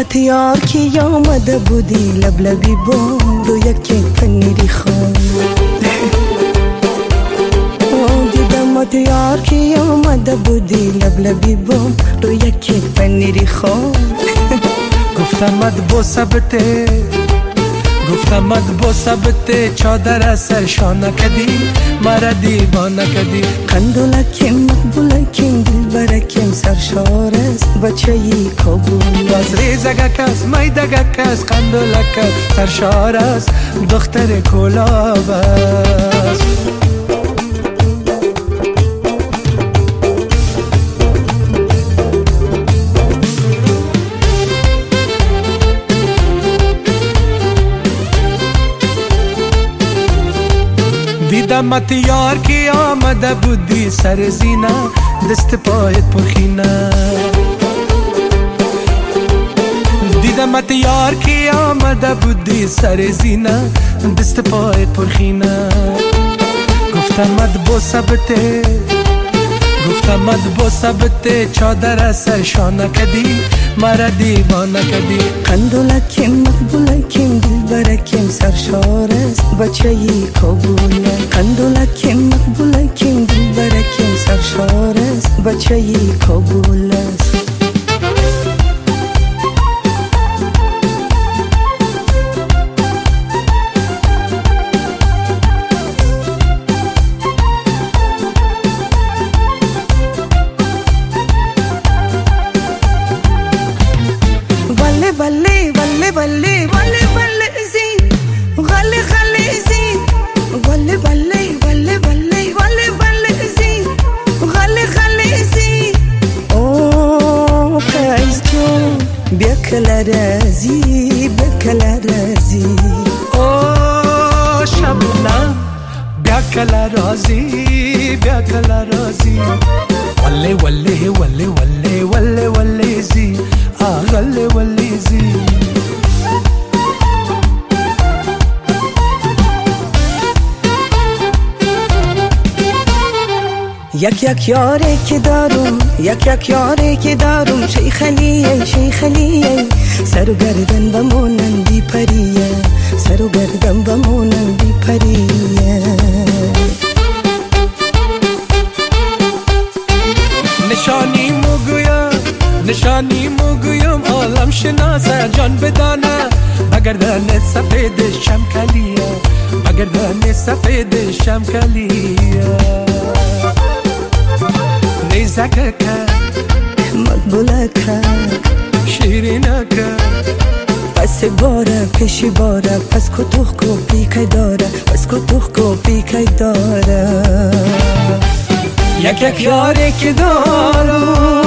دیدمت یار که آمده بودی لبلبی بام رو یک پنیری خان دیدمت یار که آمده بودی لبلبی بام رو یک پنیری خان گفتمت با ثبت چادر سرشانه کدی مرا دیوانه کدی قندولکم مقبولکم دلبرکم سرشار است بچه ی کابل باز ریزگک است میدگک است قندولک سرشار است دختر کلاب است دیدمت یار که آمده بودی سر زینه دست پایت پرخینه دیدمت یار که آمده بودی سر زینه دست پایت پرخینه گفتمت با ثبت چادر سرشانه کدی مرا دیوانه کدی قندولکم مقبولکم دلبرکم سرشار است بچه ی کابل قندولکم مقبولکم دلبرکم سرشار است بچه ی کابل است بله بله بله بله بله زی غله غله زی بله بله بله بله بله بله زی غله غله زی او قیس جون بیا کلا رازی او شبنم بیا کلا رازی وله وله وله وله وله وله زی غله وله زی یک یاری که دارم شیخ علیه سر و گردن بمونن بی پریه سر و گردن بمونن بی پریه نشانی موگویم عالم شناسه جان بدانه بگردن سفید شمکلیه نیزکک مقبولک شیرینک پس باره پیشی باره پس کتوخ کو پیکای داره یک یاری که دارم